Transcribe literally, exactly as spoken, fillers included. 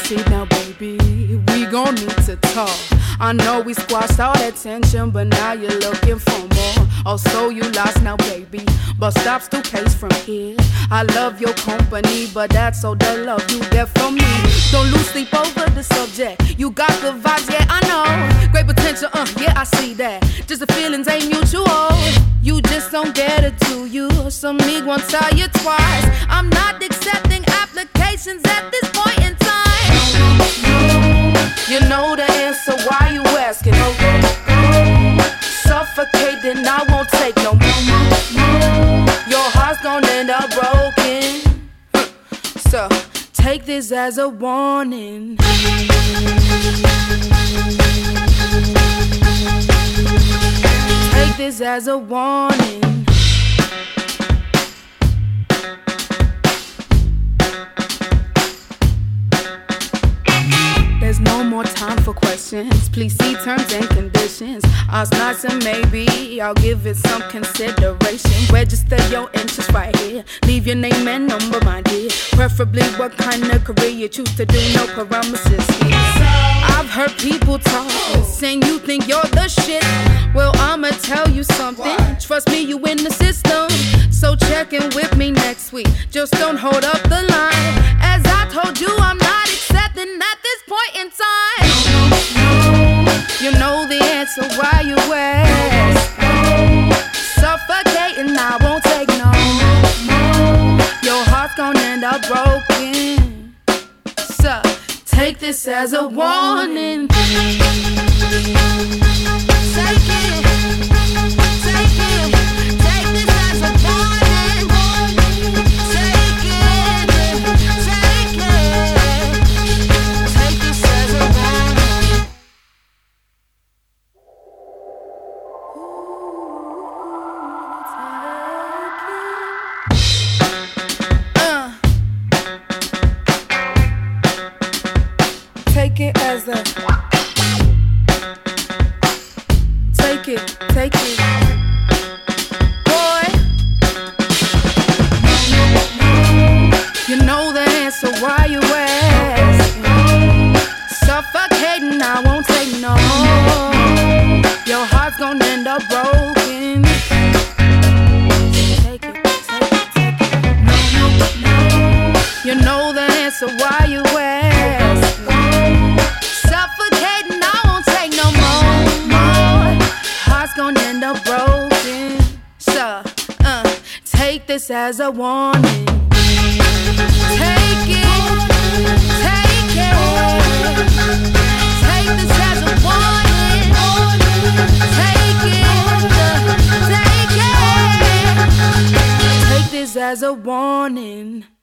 See now, baby, we gon' need to talk. I know we squashed all that tension, but now you're looking for more. Oh, so you lost now, baby. But stop still case from here. I love your company, but that's all the love you get from me. Don't lose sleep over the subject. You got the vibes, yeah, I know. Great potential, uh, yeah, I see that. Just the feelings ain't mutual. You just don't get it to you. So me won't tell you twice. I'm not accepting applications at this point in time. You know the answer, why you asking? Suffocating, I won't take no more. Your heart's gonna end up broken. So take this as a warning. Take this as a warning. There's no more time for questions. Please see terms and conditions. Ask not and maybe I'll give it some consideration. Register your interest right here. Leave your name and number, my dear. Preferably what kind of career you choose to do. No promises here. I've heard people talk, saying you think you're the shit. Well, I'ma tell you something. Trust me, you in the system. So check in with me next week. Just don't hold up the line. As I told you, I'm not accepting at this point in time. You know the answer, why you ask? Suffocating, I won't take no more. Your heart's gonna end up broken. So take this as a warning. Take it, take it, take this as a warning. Take it, take it, take this as a warning. Uh, take it as a. Take it, take it. Boy, you know the answer, why you ask? Suffocating, I won't take no more. Your heart's gonna end up broken. Take it, take it, take it. No, no, no. You know the answer, why you ask? Suffocating, I won't take no more. Heart's gonna end up broken. So, uh, take this as a warning. Take it, take it. Take this as a warning. Take it, take it. Take this as a warning.